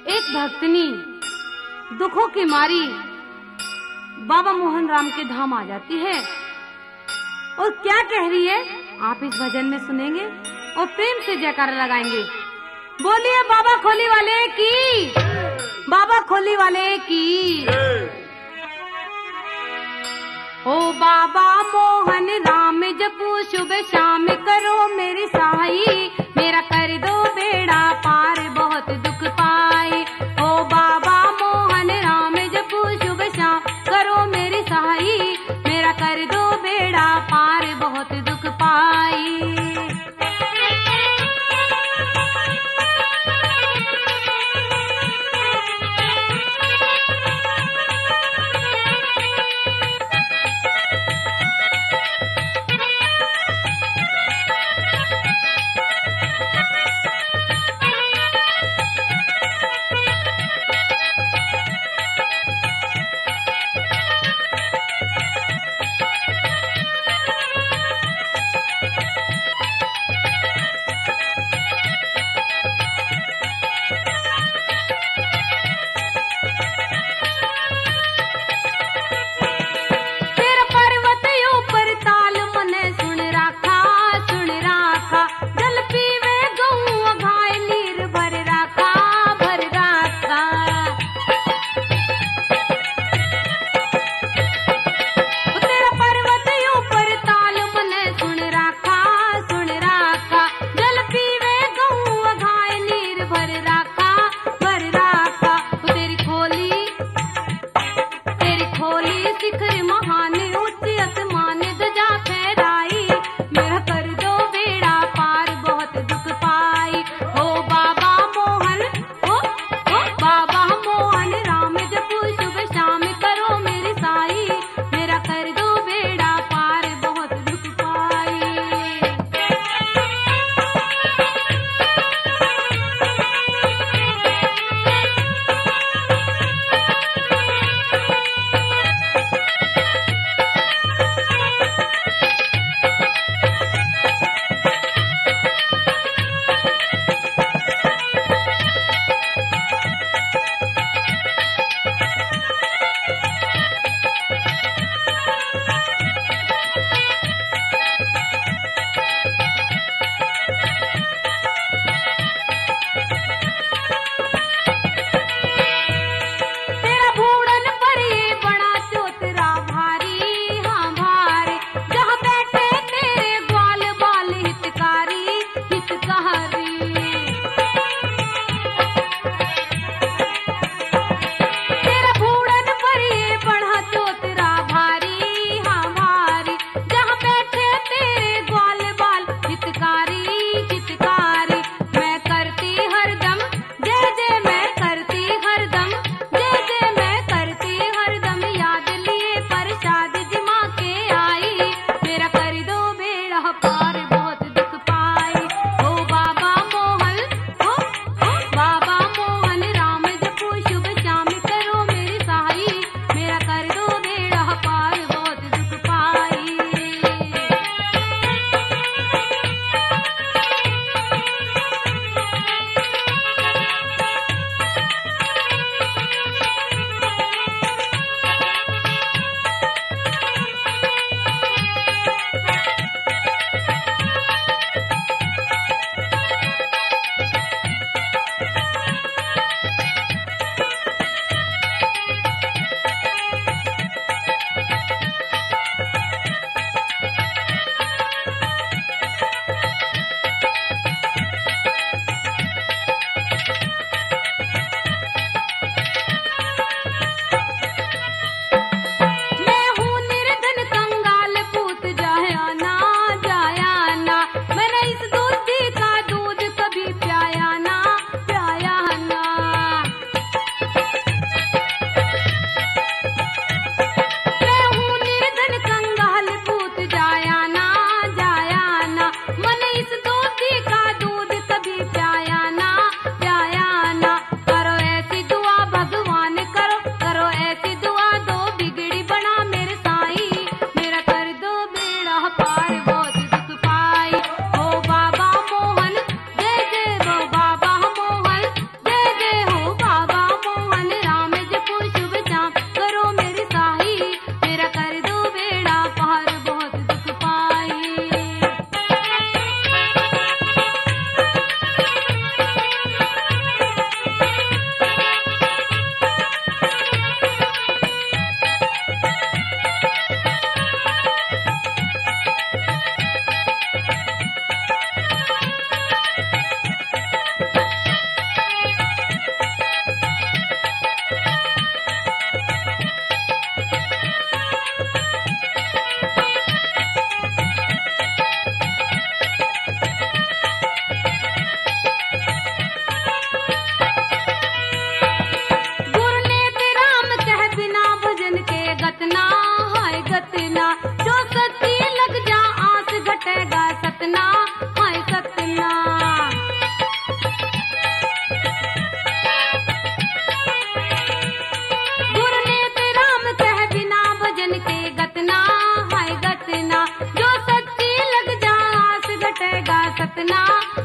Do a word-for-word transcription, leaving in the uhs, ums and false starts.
एक भक्तनी दुखों की मारी बाबा मोहन राम के धाम आ जाती है और क्या कह रही है आप इस भजन में सुनेंगे और प्रेम से जयकारा लगाएंगे। बोलिए बाबा खोली वाले की, बाबा खोली वाले की। ओ बाबा मोहन राम जपू शुभ शाम करो मेरी सहाई, मेरा कर दो बेड़ा पार बहुत दुख पाए। ओ बाबा मोहन राम जपू शुभ शाम करो मेरी सहाई, मेरा कर दो बेड़ा पार बहुत दुख पाए। सतना